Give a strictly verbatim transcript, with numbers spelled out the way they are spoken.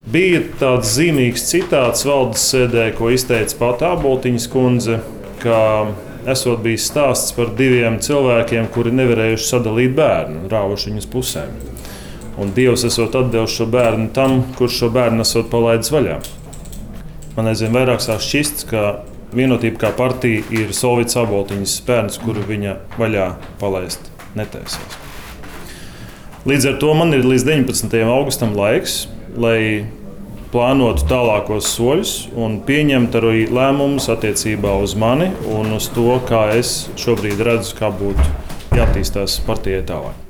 Bija tāds zīmīgs citāts valdes sēdē, ko izteica pati Āboltiņas kundze, ka esot bijis stāsts par diviem cilvēkiem, kuri nevarējuši sadalīt bērnu, rāvuši viņus pusēm. Un Dievs esot atdevis šo bērnu tam, kurš šo bērnu esot palaidis vaļā. Man aizvien vairāk sāk šķist, ka Vienotība kā partija ir Solvītas Āboltiņas bērns, kuru viņa vaļā palaist netaisās. Līdz ar to man ir līdz deviņpadsmitajam augustam laiks, lai plānotu tālākos soļus un pieņemtu arī lēmumus attiecībā uz mani un uz to, kā es šobrīd redzu, kā būtu jāattīstās partijai tālāk.